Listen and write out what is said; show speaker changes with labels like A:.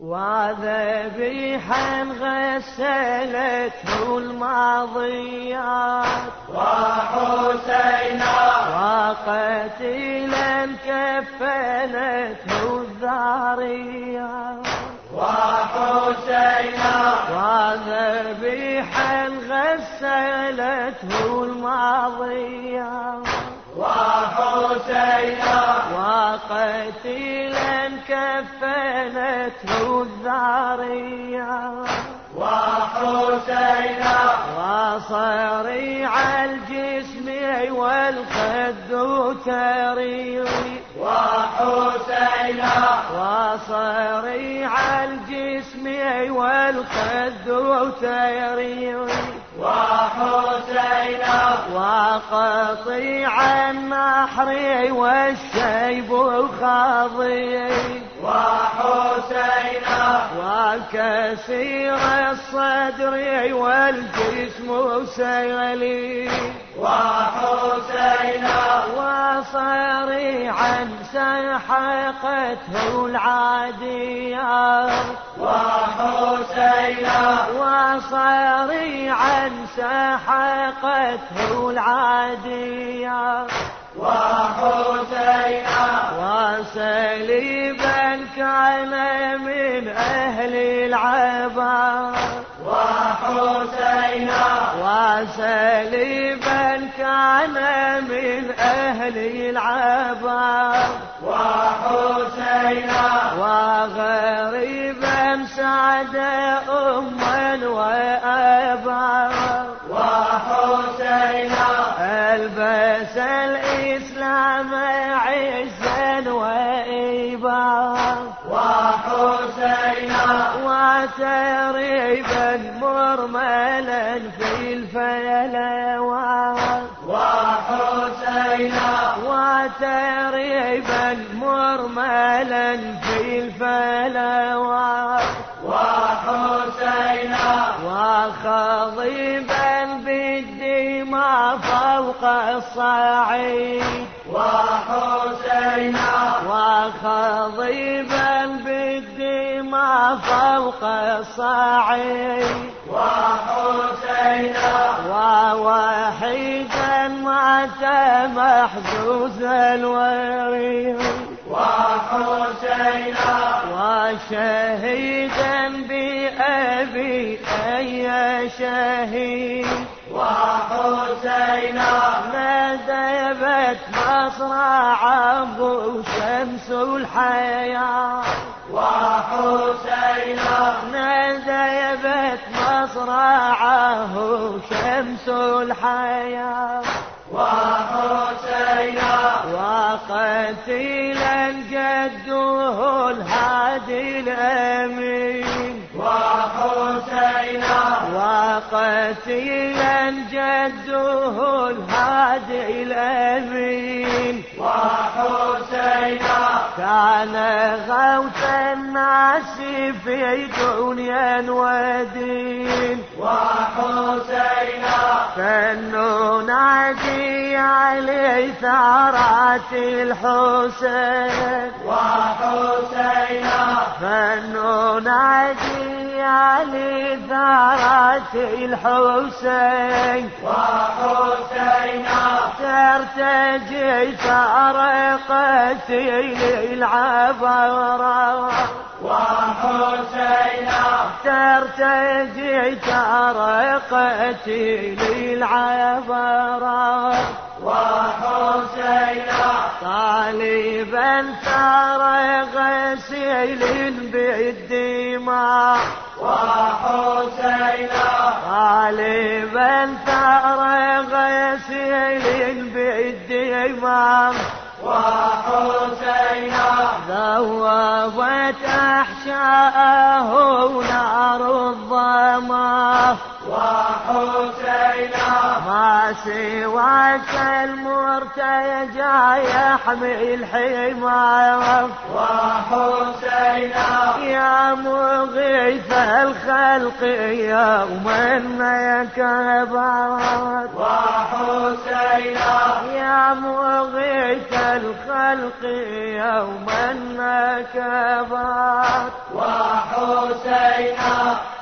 A: وذبيحا غسلته الماضيات
B: وحسينا
A: وقتيلا كفنته الذاريات
B: وحسينا
A: وذبيحا غسلته الماضيات
B: وحسينا
A: وقتيلا كفنته الذاريات
B: وحسينا
A: وصريع الجسم والخد تريوي
B: وحسينا
A: وصريع الجسم والخد تريوي
B: وحسينا
A: وقطيع النحر والشيب خاضي
B: وحسينا
A: وكسير الصدر والجسم سيلي
B: وحسينا
A: وصريعا سحقته العاديات
B: وحسينا
A: وصريعا سحقته العاديات
B: وحسينا
A: وسليبا كان من أهل العبار
B: وحسينا
A: وسليبا كان من أهل العبار
B: وحسينا
A: وغريبا سعد أما وأبا
B: وحسينا
A: ألبس الإسلام عزا وإبا
B: وحسينا
A: وتريبا مرملا في الفلوات
B: وحسينا
A: وتريبا مرملا في الفلوات
B: وحسينا
A: وخضيبا بالدماء فوق الصعيد
B: وحسينا
A: وخضيبا بالدماء فوق الصعيد
B: وحسينا
A: ووحيدا مات محجوز الوريد
B: وحسينا
A: وشهيدا بأبي أي شهيد
B: وحسينا
A: ندبت مصرعه شمس الحياة
B: وحسينا
A: ندبت مصرعه شمس الحياة
B: وحسينا
A: وقتيلا جده الهادي الأمين
B: وحسينا
A: وقتيلا جده الهادي الأمين
B: وحسينا
A: كان غوث الناس في دنيا ودين
B: وحسينا
A: فلننادي عليه ثارات الحسين
B: وحسينا
A: فلننادي عليه ثارات الحسين
B: وحسينا
A: ترتجي ثار قتيل العبرة
B: وحسينا
A: ترتجي ثار قتيل العبرة
B: وحسينا
A: طالبا ثار غسيل بالدماء
B: وحسينا
A: طالبا ثار غسيل بالدماء
B: وحسينا
A: ذوبت أحشاءه نار الظما
B: وحسينا
A: ما سواك المرتجى يحمي الحمى
B: وحسينا
A: يا مغيث الخلق يوما كبرت
B: وحسينا
A: يا مغيث الخلق يوما كبرت
B: حسينا